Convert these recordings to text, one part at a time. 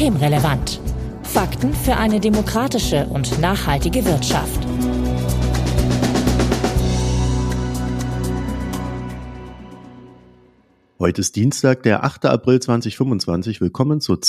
Systemrelevant. Fakten für eine demokratische und nachhaltige Wirtschaft. Heute ist Dienstag, der 8. April 2025. Willkommen zur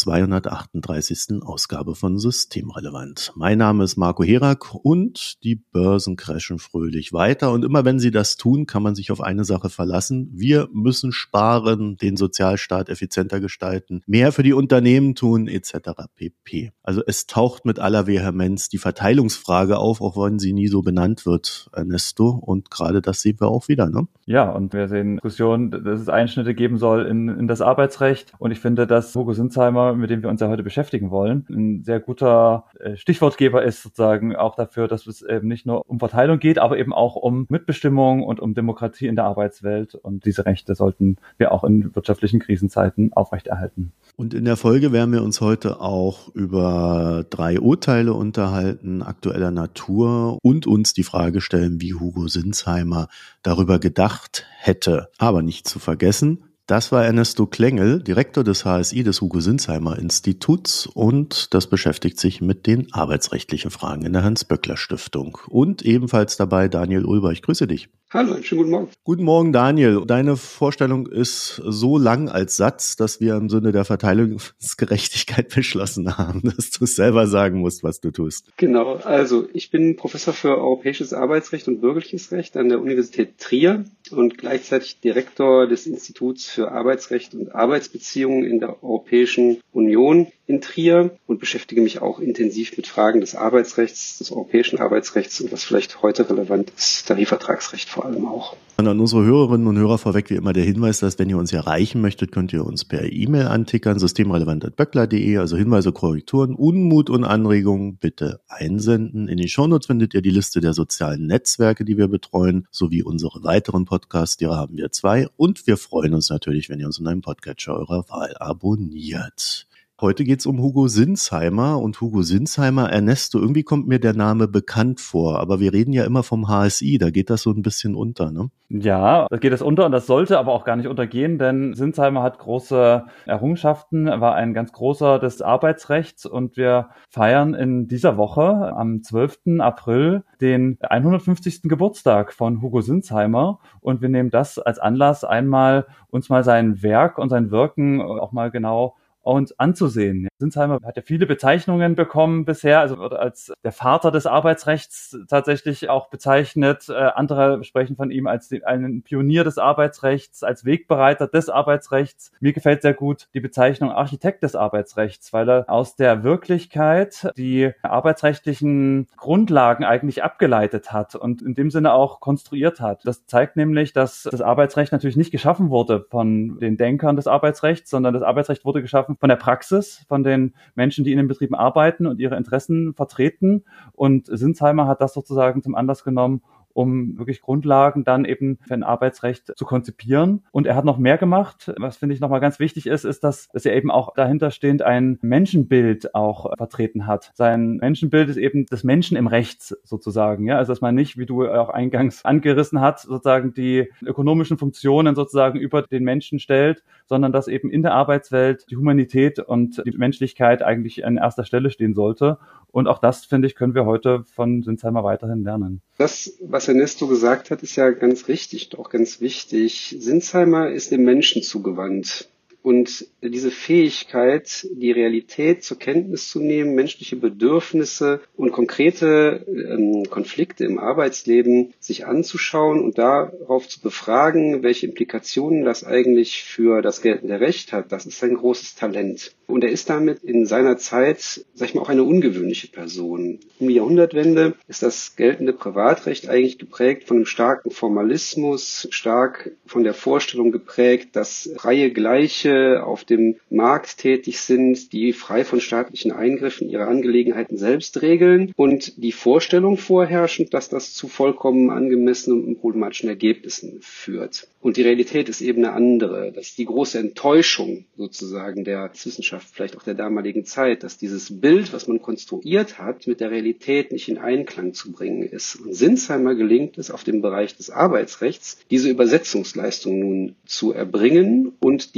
238. Ausgabe von Systemrelevant. Mein Name ist Marco Herak und die Börsen crashen fröhlich weiter. Und immer wenn sie das tun, kann man sich auf eine Sache verlassen. Wir müssen sparen, den Sozialstaat effizienter gestalten, mehr für die Unternehmen tun etc. pp. Also es taucht mit aller Vehemenz die Verteilungsfrage auf, auch wenn sie nie so benannt wird, Ernesto. Und gerade das sehen wir auch wieder, ne? Ja, und wir sehen Diskussionen, dass es Einschnitte geben soll in das Arbeitsrecht. Und ich finde, dass Hugo Sinsheimer, mit dem wir uns ja heute beschäftigen wollen, ein sehr guter Stichwortgeber ist sozusagen auch dafür, dass es eben nicht nur um Verteilung geht, aber eben auch um Mitbestimmung und um Demokratie in der Arbeitswelt. Und diese Rechte sollten wir auch in wirtschaftlichen Krisenzeiten aufrechterhalten. Und in der Folge werden wir uns heute auch über 3 Urteile unterhalten, aktueller Natur, und uns die Frage stellen, wie Hugo Sinsheimer darüber gedacht hätte. Aber nicht zu vergessen, das war Ernesto Klengel, Direktor des HSI, des Hugo Sinsheimer Instituts, und das beschäftigt sich mit den arbeitsrechtlichen Fragen in der Hans-Böckler-Stiftung. Und ebenfalls dabei Daniel Ulber. Ich grüße dich. Hallo, schönen guten Morgen. Guten Morgen, Daniel. Deine Vorstellung ist so lang als Satz, dass wir im Sinne der Verteilungsgerechtigkeit beschlossen haben, dass du es selber sagen musst, was du tust. Genau, also ich bin Professor für Europäisches Arbeitsrecht und Bürgerliches Recht an der Universität Trier und gleichzeitig Direktor des Instituts für Arbeitsrecht und Arbeitsbeziehungen in der Europäischen Union in Trier und beschäftige mich auch intensiv mit Fragen des Arbeitsrechts, des europäischen Arbeitsrechts und was vielleicht heute relevant ist, Tarifvertragsrecht vor allem auch. Und an unsere Hörerinnen und Hörer vorweg wie immer der Hinweis, dass wenn ihr uns erreichen möchtet, könnt ihr uns per E-Mail antickern, systemrelevant@böckler.de, also Hinweise, Korrekturen, Unmut und Anregungen bitte einsenden. In den Shownotes findet ihr die Liste der sozialen Netzwerke, die wir betreuen, sowie unsere weiteren Podcasts, die haben wir 2, und wir freuen uns natürlich, wenn ihr uns in einem Podcatcher eurer Wahl abonniert. Heute geht's um Hugo Sinsheimer und Hugo Sinsheimer, Ernesto, irgendwie kommt mir der Name bekannt vor, aber wir reden ja immer vom HSI, da geht das so ein bisschen unter, ne? Ja, da geht es unter und das sollte aber auch gar nicht untergehen, denn Sinsheimer hat große Errungenschaften, war ein ganz großer des Arbeitsrechts und wir feiern in dieser Woche am 12. April den 150. Geburtstag von Hugo Sinsheimer und wir nehmen das als Anlass, uns mal sein Werk und sein Wirken auch mal genau uns anzusehen. Sinsheimer hat ja viele Bezeichnungen bekommen bisher, also wird als der Vater des Arbeitsrechts tatsächlich auch bezeichnet. Andere sprechen von ihm als einen Pionier des Arbeitsrechts, als Wegbereiter des Arbeitsrechts. Mir gefällt sehr gut die Bezeichnung Architekt des Arbeitsrechts, weil er aus der Wirklichkeit die arbeitsrechtlichen Grundlagen eigentlich abgeleitet hat und in dem Sinne auch konstruiert hat. Das zeigt nämlich, dass das Arbeitsrecht natürlich nicht geschaffen wurde von den Denkern des Arbeitsrechts, sondern das Arbeitsrecht wurde geschaffen von der Praxis, von den Menschen, die in den Betrieben arbeiten und ihre Interessen vertreten. Und Sinsheimer hat das sozusagen zum Anlass genommen, um wirklich Grundlagen dann eben für ein Arbeitsrecht zu konzipieren. Und er hat noch mehr gemacht. Was finde ich nochmal ganz wichtig ist, dass er eben auch dahinterstehend ein Menschenbild auch vertreten hat. Sein Menschenbild ist eben des Menschen im Recht sozusagen. Ja, also dass man nicht, wie du auch eingangs angerissen hast, sozusagen die ökonomischen Funktionen sozusagen über den Menschen stellt, sondern dass eben in der Arbeitswelt die Humanität und die Menschlichkeit eigentlich an erster Stelle stehen sollte. Und auch das, finde ich, können wir heute von Sinsheimer weiterhin lernen. Das, was Ernesto gesagt hat, ist ja ganz richtig, auch ganz wichtig. Sinsheimer ist dem Menschen zugewandt. Und diese Fähigkeit, die Realität zur Kenntnis zu nehmen, menschliche Bedürfnisse und konkrete Konflikte im Arbeitsleben sich anzuschauen und darauf zu befragen, welche Implikationen das eigentlich für das geltende Recht hat, das ist sein großes Talent. Und er ist damit in seiner Zeit, sag ich mal, auch eine ungewöhnliche Person. Um die Jahrhundertwende ist das geltende Privatrecht eigentlich geprägt von einem starken Formalismus, stark von der Vorstellung geprägt, dass freie Gleiche auf dem Markt tätig sind, die frei von staatlichen Eingriffen ihre Angelegenheiten selbst regeln und die Vorstellung vorherrschend, dass das zu vollkommen angemessenen und unproblematischen Ergebnissen führt. Und die Realität ist eben eine andere. Das ist die große Enttäuschung sozusagen der Wissenschaft, vielleicht auch der damaligen Zeit, dass dieses Bild, was man konstruiert hat, mit der Realität nicht in Einklang zu bringen ist. Und Sinsheimer gelingt es, auf dem Bereich des Arbeitsrechts diese Übersetzungsleistung nun zu erbringen und die Probleme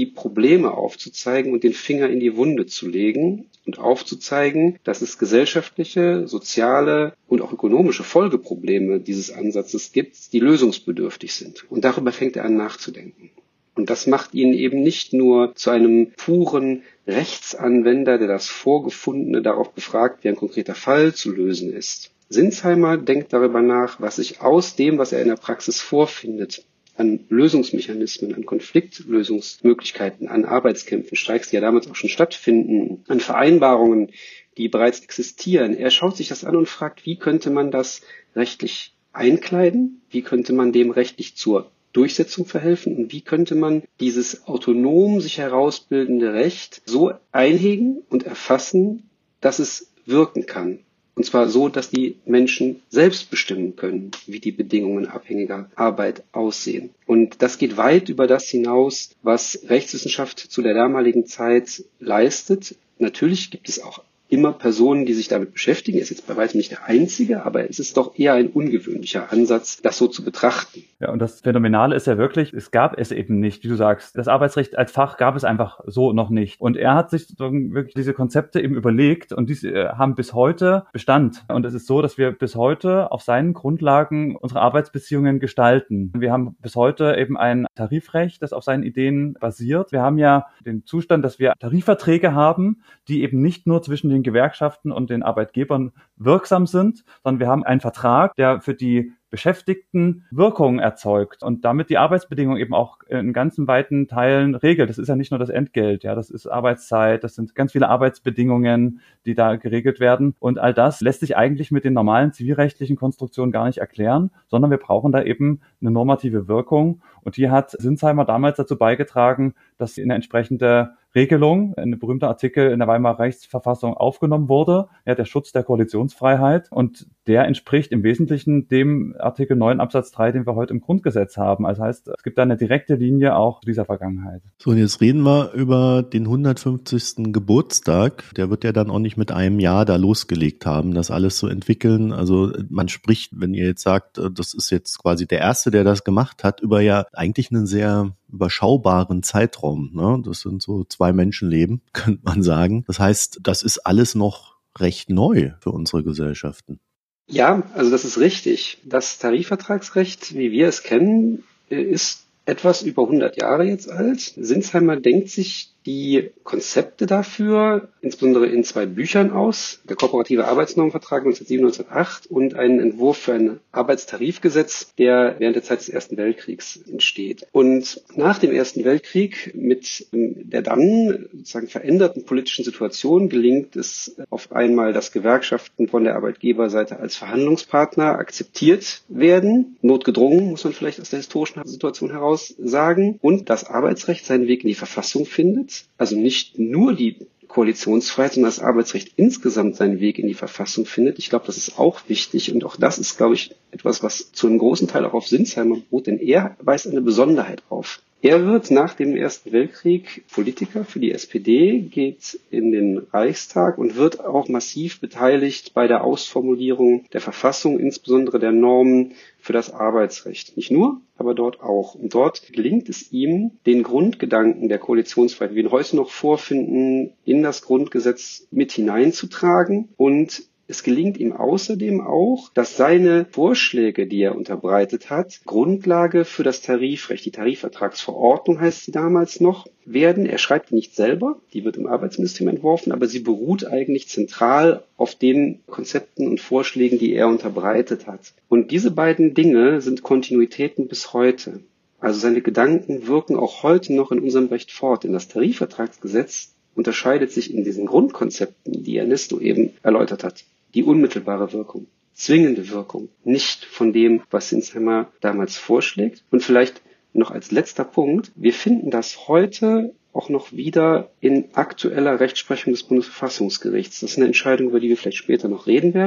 Probleme aufzuzeigen und den Finger in die Wunde zu legen und aufzuzeigen, dass es gesellschaftliche, soziale und auch ökonomische Folgeprobleme dieses Ansatzes gibt, die lösungsbedürftig sind. Und darüber fängt er an nachzudenken. Und das macht ihn eben nicht nur zu einem puren Rechtsanwender, der das Vorgefundene darauf befragt, wie ein konkreter Fall zu lösen ist. Sinsheimer denkt darüber nach, was sich aus dem, was er in der Praxis vorfindet, an Lösungsmechanismen, an Konfliktlösungsmöglichkeiten, an Arbeitskämpfen, Streiks, die ja damals auch schon stattfinden, an Vereinbarungen, die bereits existieren. Er schaut sich das an und fragt, wie könnte man das rechtlich einkleiden? Wie könnte man dem rechtlich zur Durchsetzung verhelfen? Und wie könnte man dieses autonom sich herausbildende Recht so einhegen und erfassen, dass es wirken kann? Und zwar so, dass die Menschen selbst bestimmen können, wie die Bedingungen abhängiger Arbeit aussehen. Und das geht weit über das hinaus, was Rechtswissenschaft zu der damaligen Zeit leistet. Natürlich gibt es auch immer Personen, die sich damit beschäftigen. Er ist jetzt bei weitem nicht der Einzige, aber es ist doch eher ein ungewöhnlicher Ansatz, das so zu betrachten. Ja, und das Phänomenale ist ja wirklich, es gab es eben nicht, wie du sagst. Das Arbeitsrecht als Fach gab es einfach so noch nicht. Und er hat sich wirklich diese Konzepte eben überlegt und diese haben bis heute Bestand. Und es ist so, dass wir bis heute auf seinen Grundlagen unsere Arbeitsbeziehungen gestalten. Wir haben bis heute eben ein Tarifrecht, das auf seinen Ideen basiert. Wir haben ja den Zustand, dass wir Tarifverträge haben, die eben nicht nur zwischen den Gewerkschaften und den Arbeitgebern wirksam sind, sondern wir haben einen Vertrag, der für die Beschäftigten Wirkung erzeugt und damit die Arbeitsbedingungen eben auch in ganzen weiten Teilen regelt. Das ist ja nicht nur das Entgelt, ja, das ist Arbeitszeit, das sind ganz viele Arbeitsbedingungen, die da geregelt werden. Und all das lässt sich eigentlich mit den normalen zivilrechtlichen Konstruktionen gar nicht erklären, sondern wir brauchen da eben eine normative Wirkung. Und die hat Sinsheimer damals dazu beigetragen, dass eine entsprechende Regelung, ein berühmter Artikel in der Weimarer Rechtsverfassung aufgenommen wurde, ja, der Schutz der Koalitionsfreiheit. Und der entspricht im Wesentlichen dem Artikel 9 Absatz 3, den wir heute im Grundgesetz haben. Also heißt, es gibt da eine direkte Linie auch zu dieser Vergangenheit. So, und jetzt reden wir über den 150. Geburtstag. Der wird ja dann auch nicht mit einem Jahr da losgelegt haben, das alles zu entwickeln. Also man spricht, wenn ihr jetzt sagt, das ist jetzt quasi der Erste, der das gemacht hat, über ja eigentlich einen sehr überschaubaren Zeitraum, ne? Das sind so 2 Menschenleben, könnte man sagen. Das heißt, das ist alles noch recht neu für unsere Gesellschaften. Ja, also das ist richtig. Das Tarifvertragsrecht, wie wir es kennen, ist etwas über 100 Jahre jetzt alt. Sinsheimer denkt sich die Konzepte dafür, insbesondere in 2 Büchern aus, der Kooperative Arbeitsnormenvertrag 1907-1908 und einen Entwurf für ein Arbeitstarifgesetz, der während der Zeit des Ersten Weltkriegs entsteht. Und nach dem Ersten Weltkrieg mit der dann sozusagen veränderten politischen Situation gelingt es auf einmal, dass Gewerkschaften von der Arbeitgeberseite als Verhandlungspartner akzeptiert werden, notgedrungen, muss man vielleicht aus der historischen Situation heraus sagen, und das Arbeitsrecht seinen Weg in die Verfassung findet. Also nicht nur die Koalitionsfreiheit, sondern das Arbeitsrecht insgesamt seinen Weg in die Verfassung findet. Ich glaube, das ist auch wichtig und auch das ist, glaube ich, etwas, was zu einem großen Teil auch auf Sinsheimer beruht, denn er weist eine Besonderheit auf. Er wird nach dem Ersten Weltkrieg Politiker für die SPD, geht in den Reichstag und wird auch massiv beteiligt bei der Ausformulierung der Verfassung, insbesondere der Normen für das Arbeitsrecht. Nicht nur, aber dort auch. Und dort gelingt es ihm, den Grundgedanken der Koalitionsfreiheit, wie wir ihn heute noch vorfinden, in das Grundgesetz mit hineinzutragen. Und es gelingt ihm außerdem auch, dass seine Vorschläge, die er unterbreitet hat, Grundlage für das Tarifrecht, die Tarifvertragsverordnung heißt sie damals noch, werden. Er schreibt die nicht selber, die wird im Arbeitsministerium entworfen, aber sie beruht eigentlich zentral auf den Konzepten und Vorschlägen, die er unterbreitet hat. Und diese beiden Dinge sind Kontinuitäten bis heute. Also seine Gedanken wirken auch heute noch in unserem Recht fort. Denn das Tarifvertragsgesetz unterscheidet sich in diesen Grundkonzepten, die Ernesto eben erläutert hat. Die unmittelbare Wirkung, zwingende Wirkung, nicht von dem, was Sinsheimer damals vorschlägt. Und vielleicht noch als letzter Punkt, wir finden das heute auch noch wieder in aktueller Rechtsprechung des Bundesverfassungsgerichts. Das ist eine Entscheidung, über die wir vielleicht später noch reden werden.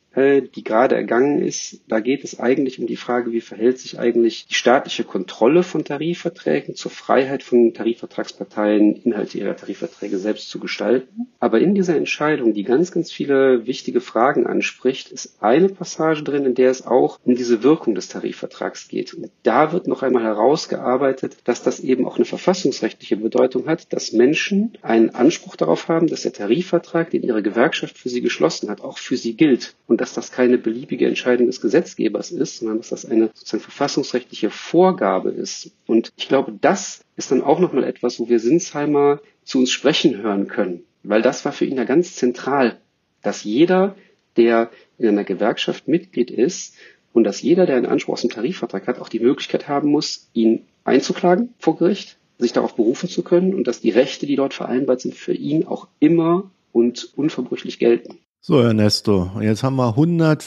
die gerade ergangen ist. Da geht es eigentlich um die Frage, wie verhält sich eigentlich die staatliche Kontrolle von Tarifverträgen zur Freiheit von Tarifvertragsparteien, Inhalte ihrer Tarifverträge selbst zu gestalten. Aber in dieser Entscheidung, die ganz, ganz viele wichtige Fragen anspricht, ist eine Passage drin, in der es auch um diese Wirkung des Tarifvertrags geht. Und da wird noch einmal herausgearbeitet, dass das eben auch eine verfassungsrechtliche Bedeutung hat, dass Menschen einen Anspruch darauf haben, dass der Tarifvertrag, den ihre Gewerkschaft für sie geschlossen hat, auch für sie gilt. Und dass das keine beliebige Entscheidung des Gesetzgebers ist, sondern dass das eine sozusagen verfassungsrechtliche Vorgabe ist. Und ich glaube, das ist dann auch nochmal etwas, wo wir Sinsheimer zu uns sprechen hören können. Weil das war für ihn ja ganz zentral, dass jeder, der in einer Gewerkschaft Mitglied ist und dass jeder, der einen Anspruch aus dem Tarifvertrag hat, auch die Möglichkeit haben muss, ihn einzuklagen vor Gericht, sich darauf berufen zu können und dass die Rechte, die dort vereinbart sind, für ihn auch immer und unverbrüchlich gelten. So, Ernesto, jetzt haben wir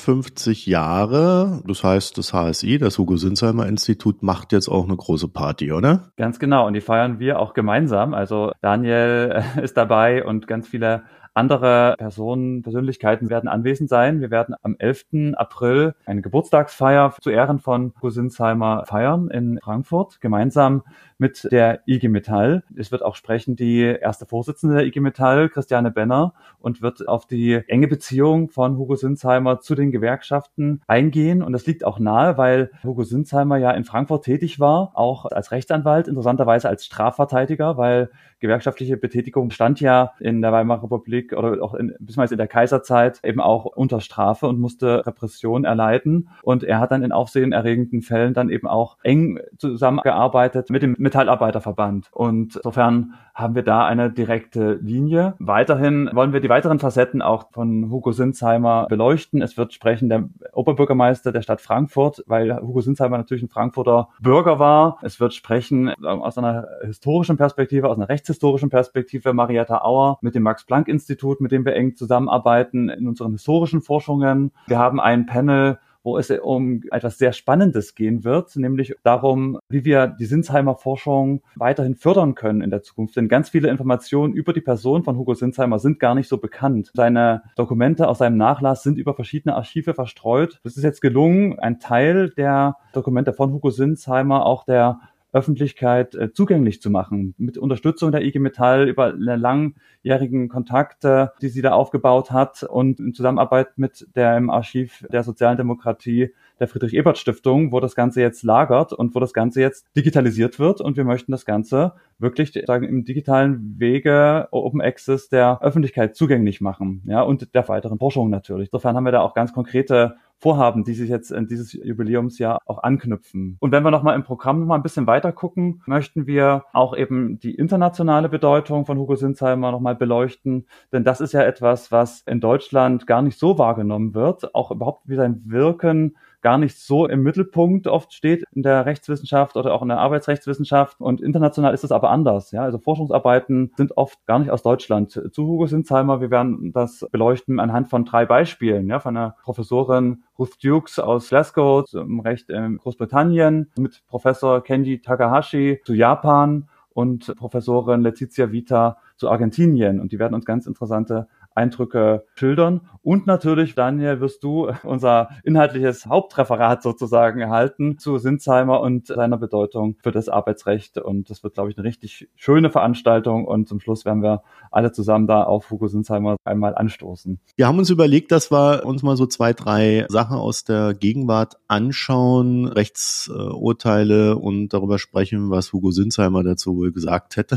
150 Jahre. Das heißt, das HSI, das Hugo-Sinsheimer-Institut, macht jetzt auch eine große Party, oder? Ganz genau. Und die feiern wir auch gemeinsam. Also Daniel ist dabei und ganz viele andere Persönlichkeiten werden anwesend sein. Wir werden am 11. April eine Geburtstagsfeier zu Ehren von Hugo Sinsheimer feiern in Frankfurt, gemeinsam mit der IG Metall. Es wird auch sprechen die erste Vorsitzende der IG Metall, Christiane Benner, und wird auf die enge Beziehung von Hugo Sinsheimer zu den Gewerkschaften eingehen. Und das liegt auch nahe, weil Hugo Sinsheimer ja in Frankfurt tätig war, auch als Rechtsanwalt, interessanterweise als Strafverteidiger, weil gewerkschaftliche Betätigung stand ja in der Weimarer Republik oder auch bis in der Kaiserzeit eben auch unter Strafe und musste Repression erleiden. Und er hat dann in aufsehenerregenden Fällen dann eben auch eng zusammengearbeitet mit dem Metallarbeiterverband. Und insofern haben wir da eine direkte Linie. Weiterhin wollen wir die weiteren Facetten auch von Hugo Sinsheimer beleuchten. Es wird sprechen der Oberbürgermeister der Stadt Frankfurt, weil Hugo Sinsheimer natürlich ein Frankfurter Bürger war. Es wird sprechen aus einer historischen Perspektive, aus einer rechtshistorischen Perspektive Marietta Auer mit dem Max-Planck-Institut, mit dem wir eng zusammenarbeiten in unseren historischen Forschungen. Wir haben ein Panel, wo es um etwas sehr Spannendes gehen wird, nämlich darum, wie wir die Sinsheimer Forschung weiterhin fördern können in der Zukunft. Denn ganz viele Informationen über die Person von Hugo Sinsheimer sind gar nicht so bekannt. Seine Dokumente aus seinem Nachlass sind über verschiedene Archive verstreut. Es ist jetzt gelungen, einen Teil der Dokumente von Hugo Sinsheimer auch der Öffentlichkeit zugänglich zu machen, mit Unterstützung der IG Metall über eine langjährigen Kontakte, die sie da aufgebaut hat und in Zusammenarbeit mit dem Archiv der Sozialen Demokratie der Friedrich-Ebert-Stiftung, wo das Ganze jetzt lagert und wo das Ganze jetzt digitalisiert wird. Und wir möchten das Ganze wirklich im digitalen Wege Open Access der Öffentlichkeit zugänglich machen, ja, und der weiteren Forschung natürlich. Insofern haben wir da auch ganz konkrete Vorhaben, die sich jetzt in dieses Jubiläumsjahr auch anknüpfen. Und wenn wir nochmal im Programm nochmal ein bisschen weiter gucken, möchten wir auch eben die internationale Bedeutung von Hugo Sinsheimer nochmal beleuchten. Denn das ist ja etwas, was in Deutschland gar nicht so wahrgenommen wird. Auch überhaupt wie sein Wirken gar nicht so im Mittelpunkt oft steht in der Rechtswissenschaft oder auch in der Arbeitsrechtswissenschaft. Und international ist es aber anders. Ja, also Forschungsarbeiten sind oft gar nicht aus Deutschland zu Hugo Sinsheimer. Wir werden das beleuchten anhand von 3 Beispielen, ja, von einer Professorin Ruth Dukes aus Glasgow zum Recht in Großbritannien, mit Professor Kenji Takahashi zu Japan und Professorin Letizia Vita zu Argentinien. Und die werden uns ganz interessante Eindrücke schildern. Und natürlich, Daniel, wirst du unser inhaltliches Hauptreferat sozusagen erhalten zu Sinsheimer und seiner Bedeutung für das Arbeitsrecht. Und das wird, glaube ich, eine richtig schöne Veranstaltung. Und zum Schluss werden wir alle zusammen da auf Hugo Sinsheimer einmal anstoßen. Wir haben uns überlegt, dass wir uns mal so 2, 3 Sachen aus der Gegenwart anschauen, Rechtsurteile und darüber sprechen, was Hugo Sinsheimer dazu wohl gesagt hätte.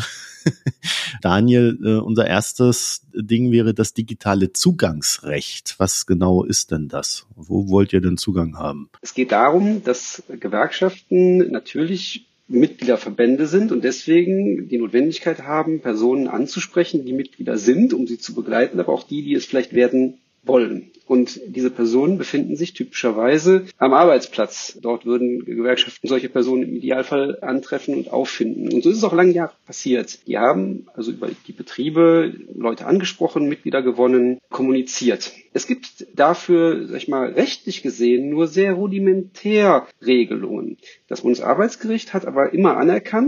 Daniel, unser erstes Ding wäre das digitale Zugangsrecht. Was genau ist denn das? Wo wollt ihr denn Zugang haben? Es geht darum, dass Gewerkschaften natürlich Mitgliederverbände sind und deswegen die Notwendigkeit haben, Personen anzusprechen, die Mitglieder sind, um sie zu begleiten, aber auch die es vielleicht werden wollen. Und diese Personen befinden sich typischerweise am Arbeitsplatz. Dort würden Gewerkschaften solche Personen im Idealfall antreffen und auffinden. Und so ist es auch lange Jahre passiert. Die haben also über die Betriebe Leute angesprochen, Mitglieder gewonnen, kommuniziert. Es gibt dafür, rechtlich gesehen nur sehr rudimentär Regelungen. Das Bundesarbeitsgericht hat aber immer anerkannt,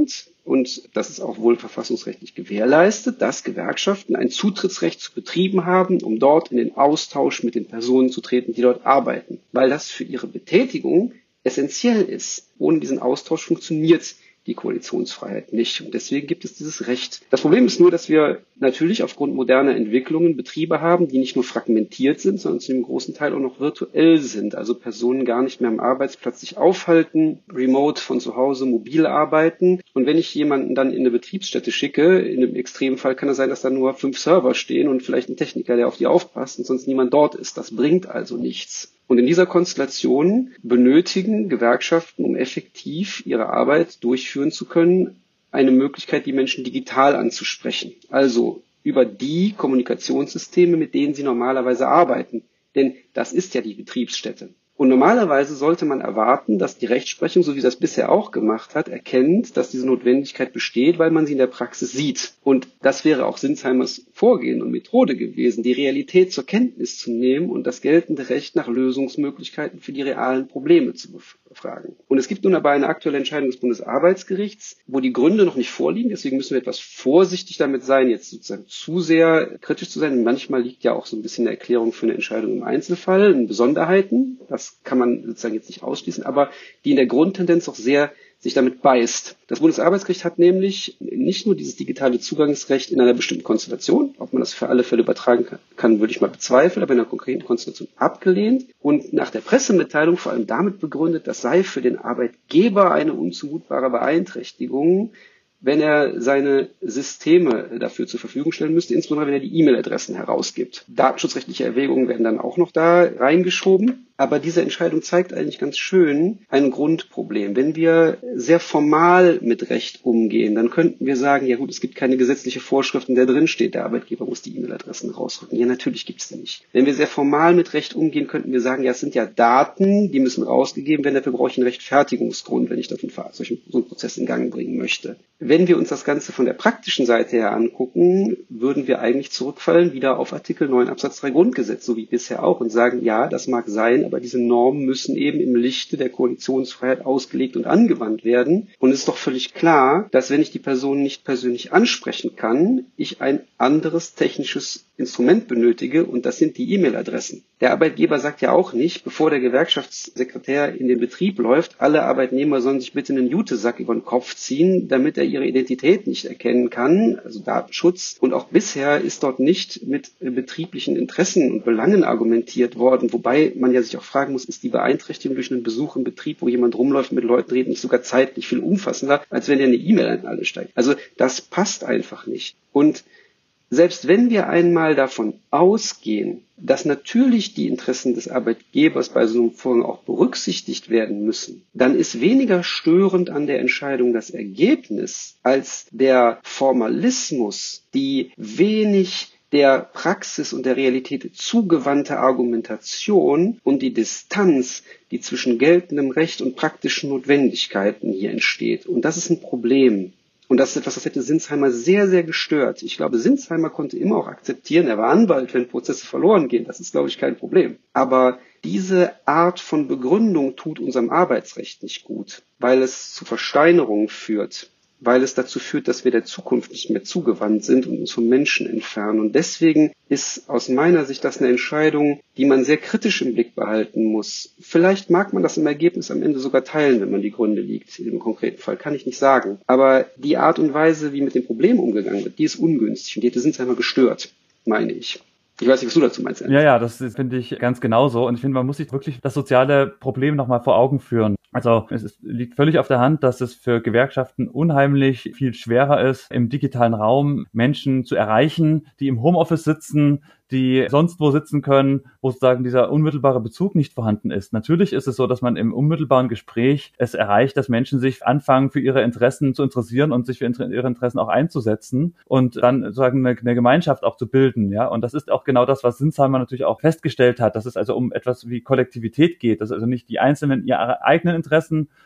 und das ist auch wohl verfassungsrechtlich gewährleistet, dass Gewerkschaften ein Zutrittsrecht zu Betrieben haben, um dort in den Austausch mit den Personen zu treten, die dort arbeiten, weil das für ihre Betätigung essentiell ist. Ohne diesen Austausch funktioniert die Koalitionsfreiheit nicht. Und deswegen gibt es dieses Recht. Das Problem ist nur, dass wir natürlich aufgrund moderner Entwicklungen Betriebe haben, die nicht nur fragmentiert sind, sondern zu einem großen Teil auch noch virtuell sind. Also Personen gar nicht mehr am Arbeitsplatz sich aufhalten, remote von zu Hause mobil arbeiten. Und wenn ich jemanden dann in eine Betriebsstätte schicke, in einem Extremfall kann es sein, dass da nur 5 Server stehen und vielleicht ein Techniker, der auf die aufpasst und sonst niemand dort ist. Das bringt also nichts. Und in dieser Konstellation benötigen Gewerkschaften, um effektiv ihre Arbeit durchführen zu können, eine Möglichkeit, die Menschen digital anzusprechen. Also über die Kommunikationssysteme, mit denen sie normalerweise arbeiten. Denn das ist ja die Betriebsstätte. Und normalerweise sollte man erwarten, dass die Rechtsprechung, so wie sie das bisher auch gemacht hat, erkennt, dass diese Notwendigkeit besteht, weil man sie in der Praxis sieht. Und das wäre auch Sinsheimers Vorgehen und Methode gewesen, die Realität zur Kenntnis zu nehmen und das geltende Recht nach Lösungsmöglichkeiten für die realen Probleme zu befragen. Und es gibt nun aber eine aktuelle Entscheidung des Bundesarbeitsgerichts, wo die Gründe noch nicht vorliegen. Deswegen müssen wir etwas vorsichtig damit sein, jetzt sozusagen zu sehr kritisch zu sein. Und manchmal liegt ja auch so ein bisschen eine Erklärung für eine Entscheidung im Einzelfall in Besonderheiten. Das kann man sozusagen jetzt nicht ausschließen, aber die in der Grundtendenz auch sehr sich damit beißt. Das Bundesarbeitsgericht hat nämlich nicht nur dieses digitale Zugangsrecht in einer bestimmten Konstellation, ob man das für alle Fälle übertragen kann, würde ich mal bezweifeln, aber in einer konkreten Konstellation abgelehnt und nach der Pressemitteilung vor allem damit begründet, das sei für den Arbeitgeber eine unzumutbare Beeinträchtigung, wenn er seine Systeme dafür zur Verfügung stellen müsste, insbesondere wenn er die E-Mail-Adressen herausgibt. Datenschutzrechtliche Erwägungen werden dann auch noch da reingeschoben. Aber diese Entscheidung zeigt eigentlich ganz schön ein Grundproblem. Wenn wir sehr formal mit Recht umgehen, dann könnten wir sagen, ja gut, es gibt keine gesetzliche Vorschrift, in der drin steht, der Arbeitgeber muss die E-Mail-Adressen rausrücken. Ja, natürlich gibt es die nicht. Wenn wir sehr formal mit Recht umgehen, könnten wir sagen, ja, es sind ja Daten, die müssen rausgegeben werden, dafür brauche ich einen Rechtfertigungsgrund, wenn ich so einen Prozess in Gang bringen möchte. Wenn wir uns das Ganze von der praktischen Seite her angucken, würden wir eigentlich zurückfallen wieder auf Artikel 9 Absatz 3 Grundgesetz, so wie bisher auch, und sagen, ja, das mag sein, aber diese Normen müssen eben im Lichte der Koalitionsfreiheit ausgelegt und angewandt werden. Und es ist doch völlig klar, dass wenn ich die Person nicht persönlich ansprechen kann, ich ein anderes technisches Instrument benötige und das sind die E-Mail-Adressen. Der Arbeitgeber sagt ja auch nicht, bevor der Gewerkschaftssekretär in den Betrieb läuft, alle Arbeitnehmer sollen sich bitte einen Jutesack über den Kopf ziehen, damit er ihre Identität nicht erkennen kann, also Datenschutz. Und auch bisher ist dort nicht mit betrieblichen Interessen und Belangen argumentiert worden, wobei man ja sich auch fragen muss, ist die Beeinträchtigung durch einen Besuch im Betrieb, wo jemand rumläuft und mit Leuten redet, nicht sogar zeitlich viel umfassender, als wenn er eine E-Mail an alle steigt. Also das passt einfach nicht. Und selbst wenn wir einmal davon ausgehen, dass natürlich die Interessen des Arbeitgebers bei so einem Vorgang auch berücksichtigt werden müssen, dann ist weniger störend an der Entscheidung das Ergebnis als der Formalismus, die wenig der Praxis und der Realität zugewandte Argumentation und die Distanz, die zwischen geltendem Recht und praktischen Notwendigkeiten hier entsteht. Und das ist ein Problem. Und das ist etwas, das hätte Sinsheimer sehr, sehr gestört. Ich glaube, Sinsheimer konnte immer auch akzeptieren, er war Anwalt, wenn Prozesse verloren gehen. Das ist, glaube ich, kein Problem. Aber diese Art von Begründung tut unserem Arbeitsrecht nicht gut, weil es zu Versteinerungen führt, weil es dazu führt, dass wir der Zukunft nicht mehr zugewandt sind und uns vom Menschen entfernen. Und deswegen ist aus meiner Sicht das eine Entscheidung, die man sehr kritisch im Blick behalten muss. Vielleicht mag man das im Ergebnis am Ende sogar teilen, wenn man die Gründe liegt. Im konkreten Fall kann ich nicht sagen. Aber die Art und Weise, wie mit dem Problem umgegangen wird, die ist ungünstig und die hätte Sinsheimer gestört, meine ich. Ich weiß nicht, was du dazu meinst. Ja, das finde ich ganz genauso. Und ich finde, man muss sich wirklich das soziale Problem nochmal vor Augen führen. Also es liegt völlig auf der Hand, dass es für Gewerkschaften unheimlich viel schwerer ist, im digitalen Raum Menschen zu erreichen, die im Homeoffice sitzen, die sonst wo sitzen können, wo sozusagen dieser unmittelbare Bezug nicht vorhanden ist. Natürlich ist es so, dass man im unmittelbaren Gespräch es erreicht, dass Menschen sich anfangen, für ihre Interessen zu interessieren und sich für ihre Interessen auch einzusetzen und dann sozusagen eine Gemeinschaft auch zu bilden. Ja, und das ist auch genau das, was Sinsheimer natürlich auch festgestellt hat, dass es also um etwas wie Kollektivität geht, dass also nicht die Einzelnen ihre eigenen Interessen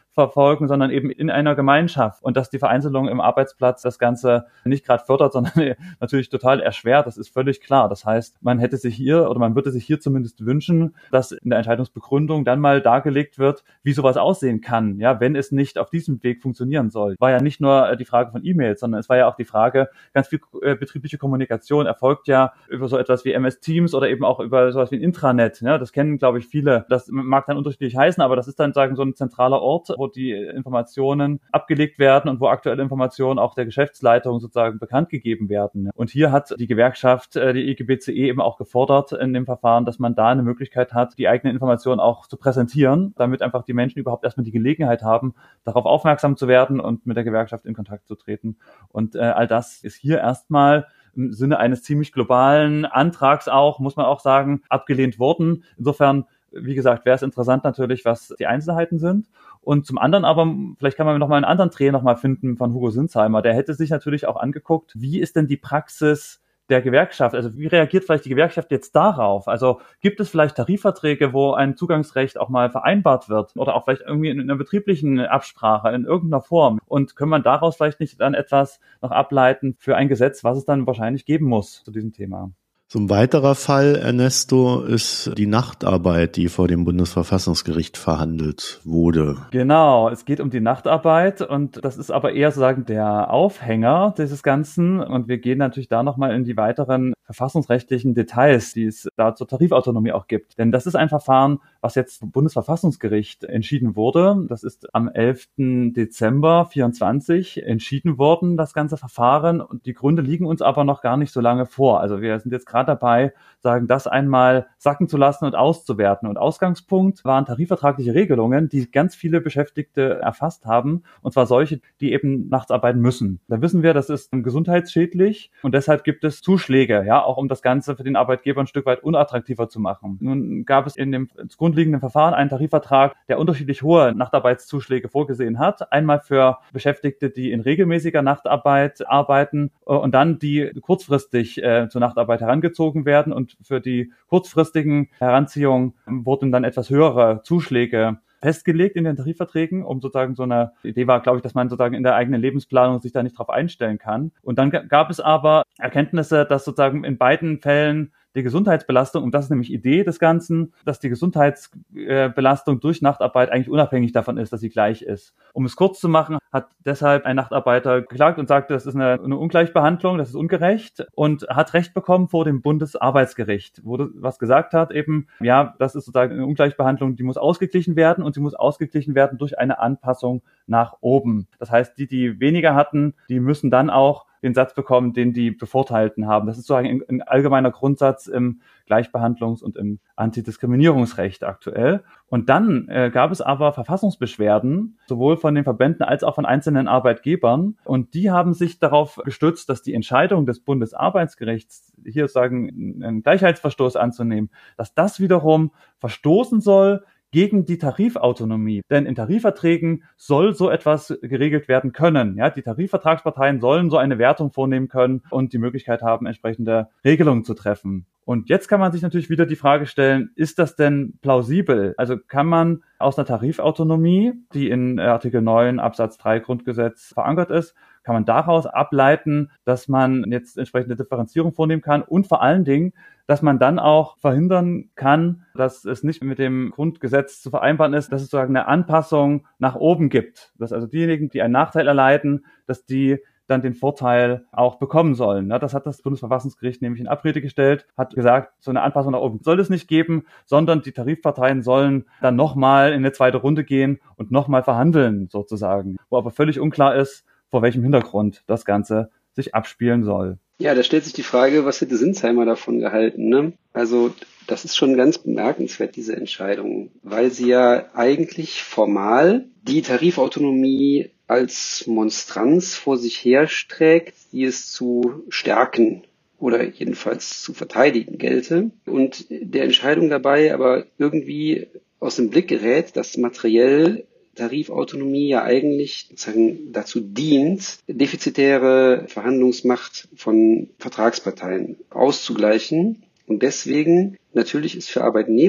verfolgen, sondern eben in einer Gemeinschaft und dass die Vereinzelung im Arbeitsplatz das Ganze nicht gerade fördert, sondern natürlich total erschwert. Das ist völlig klar. Das heißt, man würde sich hier zumindest wünschen, dass in der Entscheidungsbegründung dann mal dargelegt wird, wie sowas aussehen kann, ja, wenn es nicht auf diesem Weg funktionieren soll. War ja nicht nur die Frage von E-Mails, sondern es war ja auch die Frage, ganz viel betriebliche Kommunikation erfolgt ja über so etwas wie MS Teams oder eben auch über sowas wie ein Intranet. Ja, das kennen, glaube ich, viele. Das mag dann unterschiedlich heißen, aber das ist dann so ein zentraler Ort, wo die Informationen abgelegt werden und wo aktuelle Informationen auch der Geschäftsleitung sozusagen bekannt gegeben werden. Und hier hat die Gewerkschaft, die IGBCE, eben auch gefordert in dem Verfahren, dass man da eine Möglichkeit hat, die eigenen Informationen auch zu präsentieren, damit einfach die Menschen überhaupt erstmal die Gelegenheit haben, darauf aufmerksam zu werden und mit der Gewerkschaft in Kontakt zu treten. Und all das ist hier erstmal im Sinne eines ziemlich globalen Antrags auch, muss man auch sagen, abgelehnt worden. Insofern, wie gesagt, wäre es interessant natürlich, was die Einzelheiten sind. Und zum anderen aber, vielleicht kann man noch mal einen anderen Dreh noch mal finden von Hugo Sinsheimer. Der hätte sich natürlich auch angeguckt, wie ist denn die Praxis der Gewerkschaft? Also wie reagiert vielleicht die Gewerkschaft jetzt darauf? Also gibt es vielleicht Tarifverträge, wo ein Zugangsrecht auch mal vereinbart wird oder auch vielleicht irgendwie in einer betrieblichen Absprache in irgendeiner Form? Und kann man daraus vielleicht nicht dann etwas noch ableiten für ein Gesetz, was es dann wahrscheinlich geben muss zu diesem Thema? So ein weiterer Fall, Ernesto, ist die Nachtarbeit, die vor dem Bundesverfassungsgericht verhandelt wurde. Genau, es geht um die Nachtarbeit und das ist aber eher sozusagen der Aufhänger dieses Ganzen und wir gehen natürlich da nochmal in die weiteren verfassungsrechtlichen Details, die es da zur Tarifautonomie auch gibt. Denn das ist ein Verfahren, was jetzt vom Bundesverfassungsgericht entschieden wurde. Das ist am 11. Dezember 2024 entschieden worden, das ganze Verfahren. Und die Gründe liegen uns aber noch gar nicht so lange vor. Also wir sind jetzt gerade dabei, sagen, das einmal sacken zu lassen und auszuwerten. Und Ausgangspunkt waren tarifvertragliche Regelungen, die ganz viele Beschäftigte erfasst haben. Und zwar solche, die eben nachts arbeiten müssen. Da wissen wir, das ist gesundheitsschädlich und deshalb gibt es Zuschläge, ja, auch um das Ganze für den Arbeitgeber ein Stück weit unattraktiver zu machen. Nun gab es in dem grundlegenden Verfahren einen Tarifvertrag, der unterschiedlich hohe Nachtarbeitszuschläge vorgesehen hat. Einmal für Beschäftigte, die in regelmäßiger Nachtarbeit arbeiten und dann die kurzfristig zur Nachtarbeit herangezogen werden. Und für die kurzfristigen Heranziehungen wurden dann etwas höhere Zuschläge festgelegt in den Tarifverträgen, um sozusagen so eine Idee war, glaube ich, dass man sozusagen in der eigenen Lebensplanung sich da nicht drauf einstellen kann. Und dann gab es aber Erkenntnisse, dass sozusagen in beiden Fällen die Gesundheitsbelastung, und das ist nämlich Idee des Ganzen, dass die Gesundheitsbelastung durch Nachtarbeit eigentlich unabhängig davon ist, dass sie gleich ist. Um es kurz zu machen, hat deshalb ein Nachtarbeiter geklagt und sagte, das ist eine Ungleichbehandlung, das ist ungerecht und hat Recht bekommen vor dem Bundesarbeitsgericht, wo was gesagt hat eben, ja, das ist sozusagen eine Ungleichbehandlung, die muss ausgeglichen werden und sie muss ausgeglichen werden durch eine Anpassung nach oben. Das heißt, die weniger hatten, die müssen dann auch den Satz bekommen, den die Bevorteilten haben. Das ist sozusagen ein allgemeiner Grundsatz im Gleichbehandlungs- und im Antidiskriminierungsrecht aktuell. Und dann gab es aber Verfassungsbeschwerden, sowohl von den Verbänden als auch von einzelnen Arbeitgebern. Und die haben sich darauf gestützt, dass die Entscheidung des Bundesarbeitsgerichts, hier sozusagen einen Gleichheitsverstoß anzunehmen, dass das wiederum verstoßen soll gegen die Tarifautonomie. Denn in Tarifverträgen soll so etwas geregelt werden können. Ja, die Tarifvertragsparteien sollen so eine Wertung vornehmen können und die Möglichkeit haben, entsprechende Regelungen zu treffen. Und jetzt kann man sich natürlich wieder die Frage stellen, ist das denn plausibel? Also kann man aus einer Tarifautonomie, die in Artikel 9 Absatz 3 Grundgesetz verankert ist, kann man daraus ableiten, dass man jetzt entsprechende Differenzierung vornehmen kann und vor allen Dingen, dass man dann auch verhindern kann, dass es nicht mit dem Grundgesetz zu vereinbaren ist, dass es sozusagen eine Anpassung nach oben gibt. Dass also diejenigen, die einen Nachteil erleiden, dass die dann den Vorteil auch bekommen sollen. Das hat das Bundesverfassungsgericht nämlich in Abrede gestellt, hat gesagt, so eine Anpassung nach oben soll es nicht geben, sondern die Tarifparteien sollen dann nochmal in eine zweite Runde gehen und nochmal verhandeln sozusagen. Wo aber völlig unklar ist, vor welchem Hintergrund das Ganze sich abspielen soll. Ja, da stellt sich die Frage, was hätte Sinsheimer davon gehalten, ne? Also das ist schon ganz bemerkenswert, diese Entscheidung, weil sie ja eigentlich formal die Tarifautonomie als Monstranz vor sich herstreckt, die es zu stärken oder jedenfalls zu verteidigen gelte. Und der Entscheidung dabei aber irgendwie aus dem Blick gerät, dass materiell Tarifautonomie ja eigentlich sozusagen dazu dient, defizitäre Verhandlungsmacht von Vertragsparteien auszugleichen. Und deswegen natürlich ist für Arbeitnehmer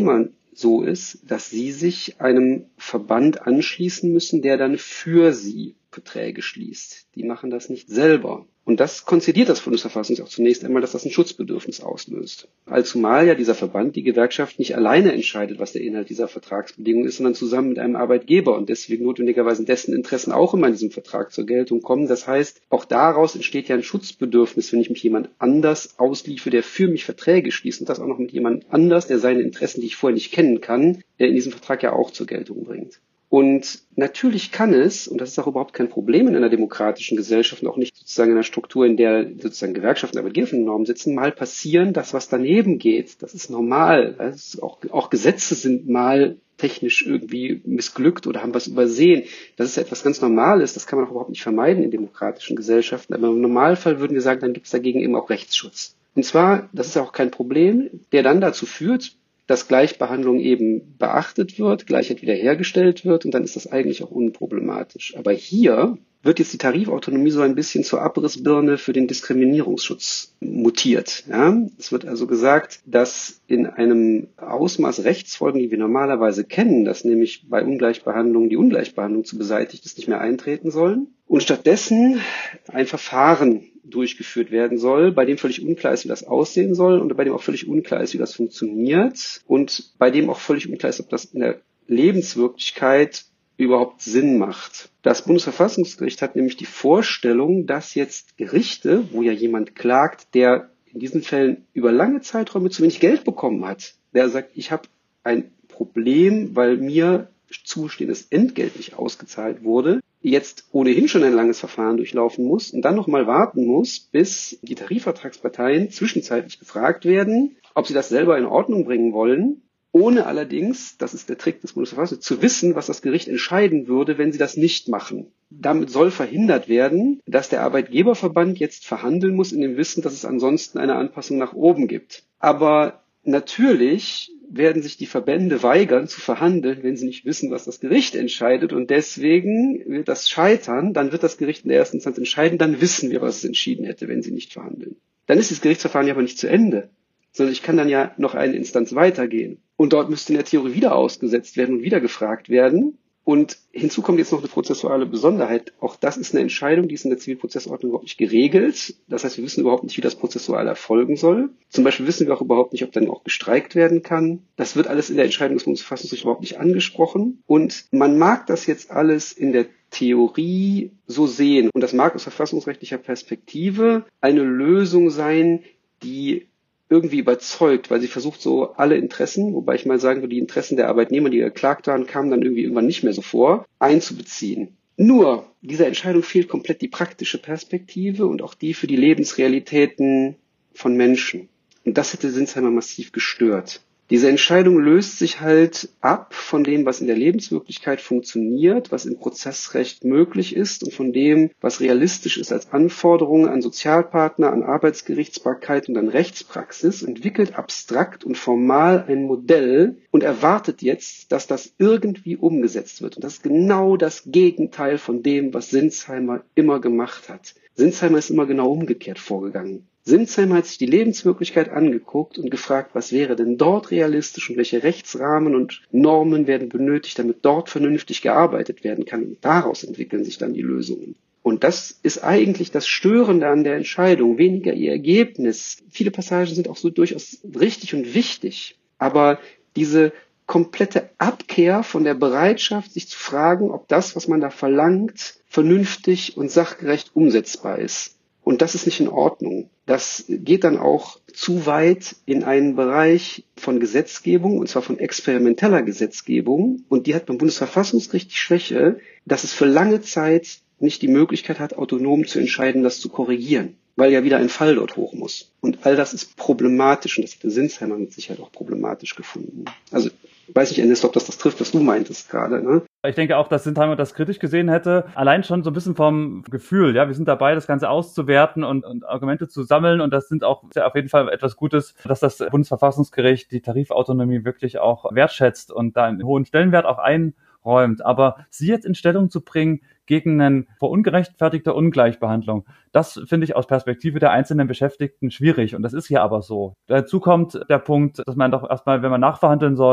so ist, dass sie sich einem Verband anschließen müssen, der dann für sie Verträge schließt. Die machen das nicht selber. Und das konzidiert das Bundesverfassungsgericht auch zunächst einmal, dass das ein Schutzbedürfnis auslöst. Allzumal ja dieser Verband, die Gewerkschaft, nicht alleine entscheidet, was der Inhalt dieser Vertragsbedingung ist, sondern zusammen mit einem Arbeitgeber und deswegen notwendigerweise dessen Interessen auch immer in diesem Vertrag zur Geltung kommen. Das heißt, auch daraus entsteht ja ein Schutzbedürfnis, wenn ich mich jemand anders ausliefe, der für mich Verträge schließt und das auch noch mit jemand anders, der seine Interessen, die ich vorher nicht kennen kann, in diesem Vertrag ja auch zur Geltung bringt. Und natürlich kann es, und das ist auch überhaupt kein Problem in einer demokratischen Gesellschaft und auch nicht sozusagen in einer Struktur, in der sozusagen Gewerkschaften und Arbeitgeber von den Normen sitzen, mal passieren, dass was daneben geht. Das ist normal. Das ist auch Gesetze sind mal technisch irgendwie missglückt oder haben was übersehen. Das ist etwas ganz Normales. Das kann man auch überhaupt nicht vermeiden in demokratischen Gesellschaften. Aber im Normalfall würden wir sagen, dann gibt es dagegen eben auch Rechtsschutz. Und zwar, das ist auch kein Problem, der dann dazu führt, dass Gleichbehandlung eben beachtet wird, Gleichheit wiederhergestellt wird und dann ist das eigentlich auch unproblematisch. Aber hier wird jetzt die Tarifautonomie so ein bisschen zur Abrissbirne für den Diskriminierungsschutz mutiert. Ja? Es wird also gesagt, dass in einem Ausmaß Rechtsfolgen, die wir normalerweise kennen, dass nämlich bei Ungleichbehandlung die Ungleichbehandlung zu beseitigt ist, nicht mehr eintreten sollen und stattdessen ein Verfahren durchgeführt werden soll, bei dem völlig unklar ist, wie das aussehen soll und bei dem auch völlig unklar ist, wie das funktioniert und bei dem auch völlig unklar ist, ob das in der Lebenswirklichkeit überhaupt Sinn macht. Das Bundesverfassungsgericht hat nämlich die Vorstellung, dass jetzt Gerichte, wo ja jemand klagt, der in diesen Fällen über lange Zeiträume zu wenig Geld bekommen hat, der sagt, ich habe ein Problem, weil mir zustehendes Entgelt nicht ausgezahlt wurde, jetzt ohnehin schon ein langes Verfahren durchlaufen muss und dann nochmal warten muss, bis die Tarifvertragsparteien zwischenzeitlich gefragt werden, ob sie das selber in Ordnung bringen wollen, ohne allerdings, das ist der Trick des Bundesverfassungsgerichts, zu wissen, was das Gericht entscheiden würde, wenn sie das nicht machen. Damit soll verhindert werden, dass der Arbeitgeberverband jetzt verhandeln muss in dem Wissen, dass es ansonsten eine Anpassung nach oben gibt. Aber natürlich werden sich die Verbände weigern zu verhandeln, wenn sie nicht wissen, was das Gericht entscheidet. Und deswegen wird das scheitern. Dann wird das Gericht in der ersten Instanz entscheiden. Dann wissen wir, was es entschieden hätte, wenn sie nicht verhandeln. Dann ist das Gerichtsverfahren ja aber nicht zu Ende, sondern ich kann dann ja noch eine Instanz weitergehen. Und dort müsste in der Theorie wieder ausgesetzt werden und wieder gefragt werden. Und hinzu kommt jetzt noch eine prozessuale Besonderheit. Auch das ist eine Entscheidung, die ist in der Zivilprozessordnung überhaupt nicht geregelt. Das heißt, wir wissen überhaupt nicht, wie das prozessual erfolgen soll. Zum Beispiel wissen wir auch überhaupt nicht, ob dann auch gestreikt werden kann. Das wird alles in der Entscheidung des Bundesverfassungsgerichts überhaupt nicht angesprochen. Und man mag das jetzt alles in der Theorie so sehen. Und das mag aus verfassungsrechtlicher Perspektive eine Lösung sein, die irgendwie überzeugt, weil sie versucht, so alle Interessen, wobei ich mal sagen würde, die Interessen der Arbeitnehmer, die geklagt waren, kamen dann irgendwie irgendwann nicht mehr so vor, einzubeziehen. Nur, dieser Entscheidung fehlt komplett die praktische Perspektive und auch die für die Lebensrealitäten von Menschen. Und das hätte Sinsheimer massiv gestört. Diese Entscheidung löst sich halt ab von dem, was in der Lebenswirklichkeit funktioniert, was im Prozessrecht möglich ist und von dem, was realistisch ist als Anforderungen an Sozialpartner, an Arbeitsgerichtsbarkeit und an Rechtspraxis, entwickelt abstrakt und formal ein Modell und erwartet jetzt, dass das irgendwie umgesetzt wird. Und das ist genau das Gegenteil von dem, was Sinsheimer immer gemacht hat. Sinsheimer ist immer genau umgekehrt vorgegangen. Sinsheimer hat sich die Lebenswirklichkeit angeguckt und gefragt, was wäre denn dort realistisch und welche Rechtsrahmen und Normen werden benötigt, damit dort vernünftig gearbeitet werden kann. Und daraus entwickeln sich dann die Lösungen. Und das ist eigentlich das Störende an der Entscheidung, weniger ihr Ergebnis. Viele Passagen sind auch so durchaus richtig und wichtig, aber diese komplette Abkehr von der Bereitschaft, sich zu fragen, ob das, was man da verlangt, vernünftig und sachgerecht umsetzbar ist. Und das ist nicht in Ordnung. Das geht dann auch zu weit in einen Bereich von Gesetzgebung, und zwar von experimenteller Gesetzgebung. Und die hat beim Bundesverfassungsgericht die Schwäche, dass es für lange Zeit nicht die Möglichkeit hat, autonom zu entscheiden, das zu korrigieren, weil ja wieder ein Fall dort hoch muss. Und all das ist problematisch und das hätte Sinsheimer mit Sicherheit auch problematisch gefunden. Also ich weiß nicht, Ernest, ob das trifft, was du meintest gerade, ne? Ich denke auch, dass Sinsheimer das kritisch gesehen hätte. Allein schon so ein bisschen vom Gefühl, ja, wir sind dabei, das Ganze auszuwerten und Argumente zu sammeln. Und das sind auch auf jeden Fall etwas Gutes, dass das Bundesverfassungsgericht die Tarifautonomie wirklich auch wertschätzt und da einen hohen Stellenwert auch einräumt. Aber sie jetzt in Stellung zu bringen gegen eine verungerechtfertigte Ungleichbehandlung, das finde ich aus Perspektive der einzelnen Beschäftigten schwierig. Und das ist hier aber so. Dazu kommt der Punkt, dass man doch erstmal, wenn man nachverhandeln soll,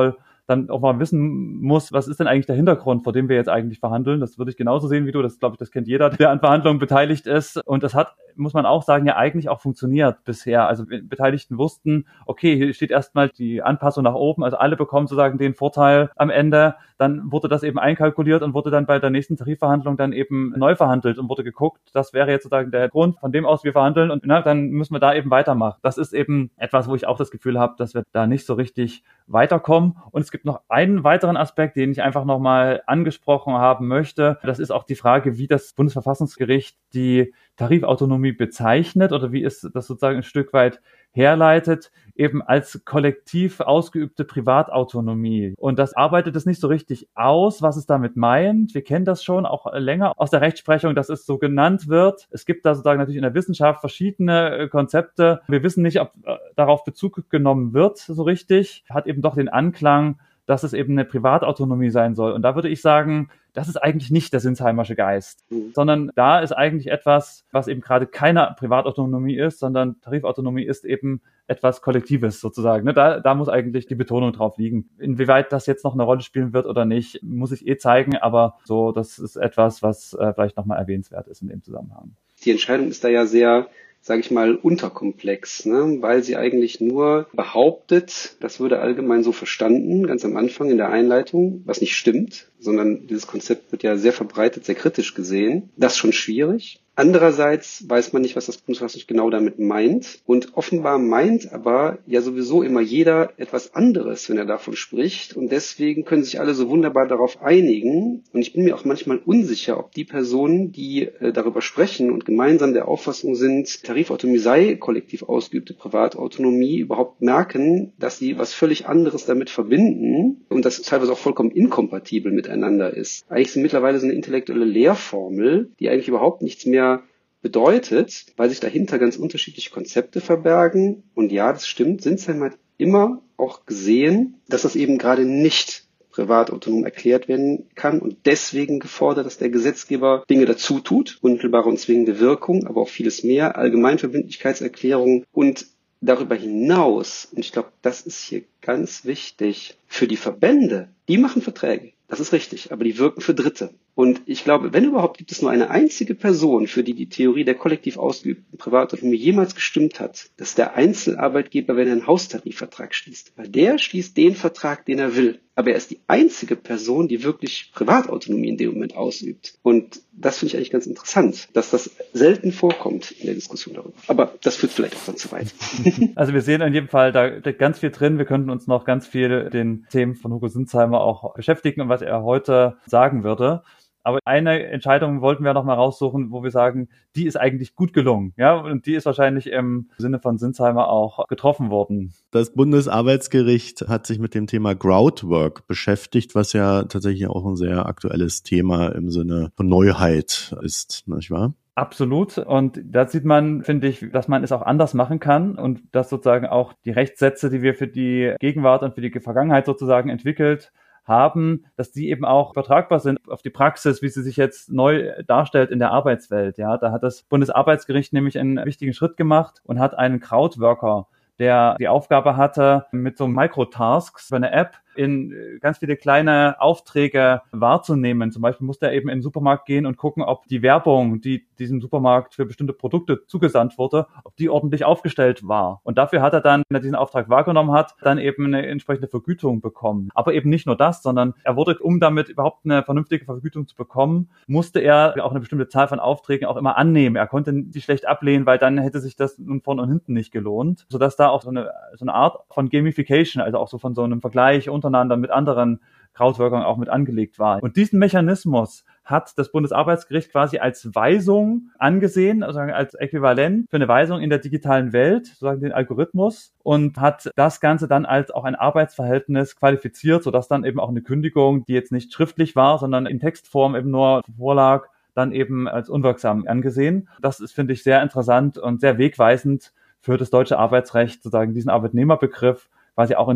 dann auch mal wissen muss, was ist denn eigentlich der Hintergrund, vor dem wir jetzt eigentlich verhandeln. Das würde ich genauso sehen wie du. Das glaube ich, das kennt jeder, der an Verhandlungen beteiligt ist. Und das hat, muss man auch sagen, ja eigentlich auch funktioniert bisher. Also die Beteiligten wussten, okay, hier steht erstmal die Anpassung nach oben, also alle bekommen sozusagen den Vorteil am Ende. Dann wurde das eben einkalkuliert und wurde dann bei der nächsten Tarifverhandlung dann eben neu verhandelt und wurde geguckt, das wäre jetzt sozusagen der Grund, von dem aus wir verhandeln und dann müssen wir da eben weitermachen. Das ist eben etwas, wo ich auch das Gefühl habe, dass wir da nicht so richtig weiterkommen. Und es gibt noch einen weiteren Aspekt, den ich einfach nochmal angesprochen haben möchte. Das ist auch die Frage, wie das Bundesverfassungsgericht die Tarifautonomie bezeichnet oder wie es das sozusagen ein Stück weit herleitet, eben als kollektiv ausgeübte Privatautonomie. Und das arbeitet es nicht so richtig aus, was es damit meint. Wir kennen das schon auch länger aus der Rechtsprechung, dass es so genannt wird. Es gibt da sozusagen natürlich in der Wissenschaft verschiedene Konzepte. Wir wissen nicht, ob darauf Bezug genommen wird so richtig. Hat eben doch den Anklang, dass es eben eine Privatautonomie sein soll. Und da würde ich sagen, das ist eigentlich nicht der Sinsheimersche Geist, sondern da ist eigentlich etwas, was eben gerade keine Privatautonomie ist, sondern Tarifautonomie ist eben etwas Kollektives sozusagen. Da muss eigentlich die Betonung drauf liegen. Inwieweit das jetzt noch eine Rolle spielen wird oder nicht, muss ich zeigen, aber so, das ist etwas, was vielleicht nochmal erwähnenswert ist in dem Zusammenhang. Die Entscheidung ist da ja sehr, sage ich mal, unterkomplex, weil sie eigentlich nur behauptet, das würde allgemein so verstanden, ganz am Anfang in der Einleitung, was nicht stimmt, sondern dieses Konzept wird ja sehr verbreitet, sehr kritisch gesehen. Das ist schon schwierig. Andererseits weiß man nicht, was das Bundesverfassungsgericht genau damit meint. Und offenbar meint aber ja sowieso immer jeder etwas anderes, wenn er davon spricht. Und deswegen können sich alle so wunderbar darauf einigen. Und ich bin mir auch manchmal unsicher, ob die Personen, die darüber sprechen und gemeinsam der Auffassung sind, Tarifautonomie sei kollektiv ausgeübte Privatautonomie, überhaupt merken, dass sie was völlig anderes damit verbinden und das teilweise auch vollkommen inkompatibel miteinander ist. Eigentlich sind mittlerweile so eine intellektuelle Lehrformel, die eigentlich überhaupt nichts mehr bedeutet, weil sich dahinter ganz unterschiedliche Konzepte verbergen. Und ja, das stimmt, Sinsheim hat immer auch gesehen, dass das eben gerade nicht privatautonom erklärt werden kann und deswegen gefordert, dass der Gesetzgeber Dinge dazu tut, unmittelbare und zwingende Wirkung, aber auch vieles mehr, Allgemeinverbindlichkeitserklärungen und darüber hinaus, und ich glaube, das ist hier ganz wichtig, für die Verbände, die machen Verträge. Das ist richtig, aber die wirken für Dritte. Und ich glaube, wenn überhaupt, gibt es nur eine einzige Person, für die die Theorie der kollektiv ausgeübten Privatautonomie jemals gestimmt hat. Das ist der Einzelarbeitgeber, wenn er einen Haustarifvertrag schließt. Weil der schließt den Vertrag, den er will. Aber er ist die einzige Person, die wirklich Privatautonomie in dem Moment ausübt. Und das finde ich eigentlich ganz interessant, dass das selten vorkommt in der Diskussion darüber. Aber das führt vielleicht auch dann zu weit. Also wir sehen in jedem Fall, da steckt ganz viel drin. Wir könnten uns noch ganz viel den Themen von Hugo Sinsheimer auch beschäftigen und was er heute sagen würde. Aber eine Entscheidung wollten wir noch mal raussuchen, wo wir sagen, die ist eigentlich gut gelungen. Ja, und die ist wahrscheinlich im Sinne von Sinsheimer auch getroffen worden. Das Bundesarbeitsgericht hat sich mit dem Thema Crowdwork beschäftigt, was ja tatsächlich auch ein sehr aktuelles Thema im Sinne von Neuheit ist, nicht wahr? Absolut. Und da sieht man, finde ich, dass man es auch anders machen kann und dass sozusagen auch die Rechtssätze, die wir für die Gegenwart und für die Vergangenheit sozusagen entwickelt haben, dass die eben auch übertragbar sind auf die Praxis, wie sie sich jetzt neu darstellt in der Arbeitswelt. Ja, da hat das Bundesarbeitsgericht nämlich einen wichtigen Schritt gemacht und hat einen Crowdworker, der die Aufgabe hatte, mit so Microtasks, so eine App, in ganz viele kleine Aufträge wahrzunehmen. Zum Beispiel musste er eben in den Supermarkt gehen und gucken, ob die Werbung, die diesem Supermarkt für bestimmte Produkte zugesandt wurde, ob die ordentlich aufgestellt war. Und dafür hat er dann, wenn er diesen Auftrag wahrgenommen hat, dann eben eine entsprechende Vergütung bekommen. Aber eben nicht nur das, sondern er wurde, um damit überhaupt eine vernünftige Vergütung zu bekommen, musste er auch eine bestimmte Zahl von Aufträgen auch immer annehmen. Er konnte die schlecht ablehnen, weil dann hätte sich das nun vorne und hinten nicht gelohnt. Sodass da auch so eine Art von Gamification, also auch so von so einem Vergleich untereinander mit anderen Crowdworkern auch mit angelegt war. Und diesen Mechanismus hat das Bundesarbeitsgericht quasi als Weisung angesehen, also als Äquivalent für eine Weisung in der digitalen Welt, sozusagen den Algorithmus, und hat das Ganze dann als auch ein Arbeitsverhältnis qualifiziert, sodass dann eben auch eine Kündigung, die jetzt nicht schriftlich war, sondern in Textform eben nur vorlag, dann eben als unwirksam angesehen. Das ist, finde ich, sehr interessant und sehr wegweisend für das deutsche Arbeitsrecht, sozusagen diesen Arbeitnehmerbegriff quasi auch in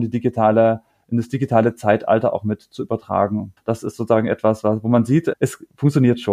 das digitale Zeitalter auch mit zu übertragen. Das ist sozusagen etwas, wo man sieht, es funktioniert schon.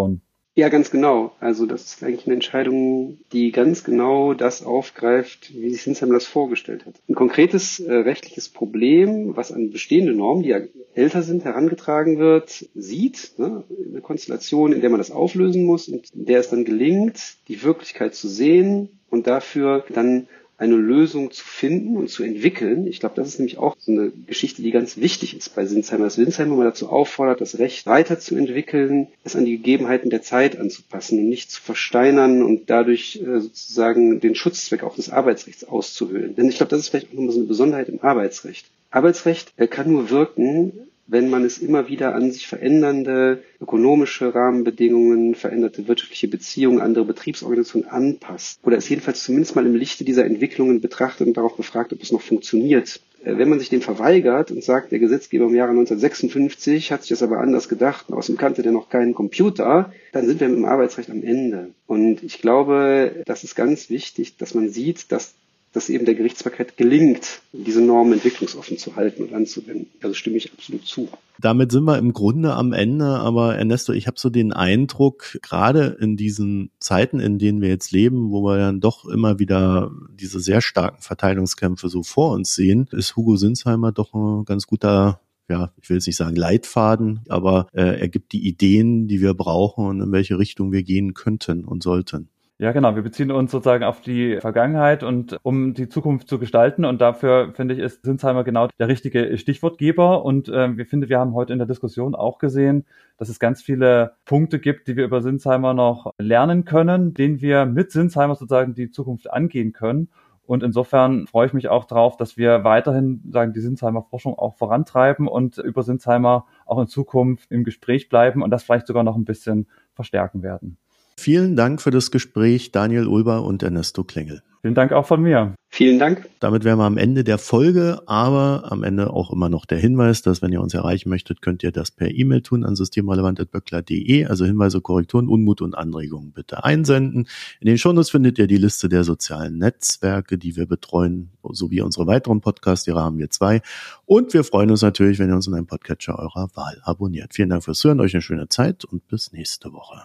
Ja, ganz genau. Also das ist eigentlich eine Entscheidung, die ganz genau das aufgreift, wie sich Sinsheimer das vorgestellt hat. Ein konkretes rechtliches Problem, was an bestehende Normen, die ja älter sind, herangetragen wird, sieht, ne? Eine Konstellation, in der man das auflösen muss und in der es dann gelingt, die Wirklichkeit zu sehen und dafür dann eine Lösung zu finden und zu entwickeln. Ich glaube, das ist nämlich auch so eine Geschichte, die ganz wichtig ist bei Sinsheimer, dass Sinsheimer mal dazu auffordert, das Recht weiterzuentwickeln, es an die Gegebenheiten der Zeit anzupassen und nicht zu versteinern und dadurch sozusagen den Schutzzweck auch des Arbeitsrechts auszuhöhlen. Denn ich glaube, das ist vielleicht auch nochmal so eine Besonderheit im Arbeitsrecht. Arbeitsrecht kann nur wirken, wenn man es immer wieder an sich verändernde ökonomische Rahmenbedingungen, veränderte wirtschaftliche Beziehungen, andere Betriebsorganisationen anpasst. Oder es jedenfalls zumindest mal im Lichte dieser Entwicklungen betrachtet und darauf befragt, ob es noch funktioniert. Wenn man sich dem verweigert und sagt, der Gesetzgeber im Jahre 1956 hat sich das aber anders gedacht und außerdem kannte der noch keinen Computer, dann sind wir mit dem Arbeitsrecht am Ende. Und ich glaube, das ist ganz wichtig, dass man sieht, dass eben der Gerichtsbarkeit gelingt, diese Normen entwicklungsoffen zu halten und anzuwenden. Also stimme ich absolut zu. Damit sind wir im Grunde am Ende, aber Ernesto, ich habe so den Eindruck, gerade in diesen Zeiten, in denen wir jetzt leben, wo wir dann doch immer wieder diese sehr starken Verteilungskämpfe so vor uns sehen, ist Hugo Sinsheimer doch ein ganz guter, ja, ich will jetzt nicht sagen Leitfaden, aber er gibt die Ideen, die wir brauchen und in welche Richtung wir gehen könnten und sollten. Ja, genau. Wir beziehen uns sozusagen auf die Vergangenheit und um die Zukunft zu gestalten. Und dafür, finde ich, ist Sinsheimer genau der richtige Stichwortgeber. Und wir haben heute in der Diskussion auch gesehen, dass es ganz viele Punkte gibt, die wir über Sinsheimer noch lernen können, denen wir mit Sinsheimer sozusagen die Zukunft angehen können. Und insofern freue ich mich auch drauf, dass wir weiterhin die Sinsheimer Forschung auch vorantreiben und über Sinsheimer auch in Zukunft im Gespräch bleiben und das vielleicht sogar noch ein bisschen verstärken werden. Vielen Dank für das Gespräch, Daniel Ulber und Ernesto Klengel. Vielen Dank auch von mir. Vielen Dank. Damit wären wir am Ende der Folge, aber am Ende auch immer noch der Hinweis, dass wenn ihr uns erreichen möchtet, könnt ihr das per E-Mail tun an systemrelevant@böckler.de, also Hinweise, Korrekturen, Unmut und Anregungen bitte einsenden. In den Shownotes findet ihr die Liste der sozialen Netzwerke, die wir betreuen, sowie unsere weiteren Podcasts, die haben wir 2. Und wir freuen uns natürlich, wenn ihr uns in einem Podcatcher eurer Wahl abonniert. Vielen Dank fürs Zuhören, euch eine schöne Zeit und bis nächste Woche.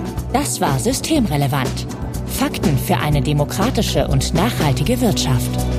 Das war Systemrelevant. Fakten für eine demokratische und nachhaltige Wirtschaft.